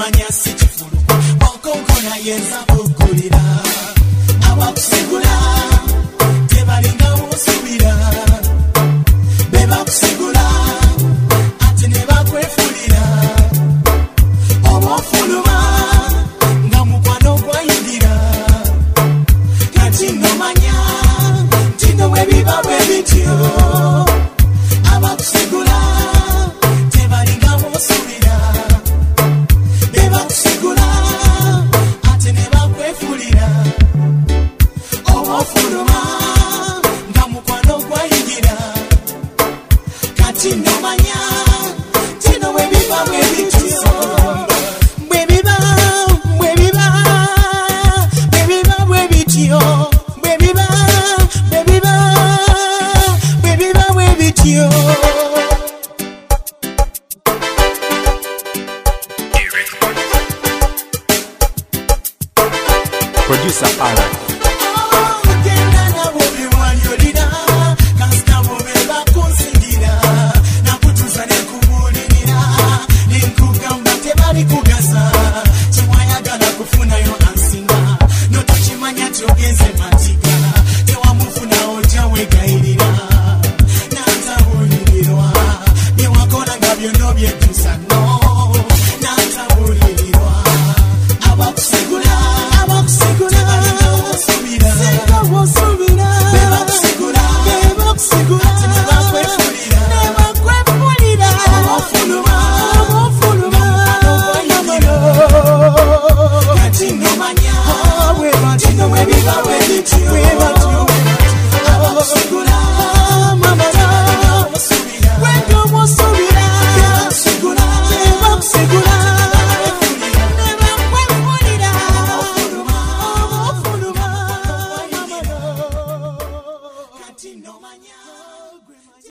manya si kifulu okonkona yenza kukulira abakusigula tebalinga musubira beba kusigula ate ne bakwefulira obofuluma nga mukwano gwayingira kati nomanya tino webiba bwebityo abakusigula tebalinga musubira beba kusigula ate ne bakwefulira obofuluma nga mukwano gwayingira kati nomanya tino webiba bwebityo bwebiba bwebityo bwebityo. Producer Alan.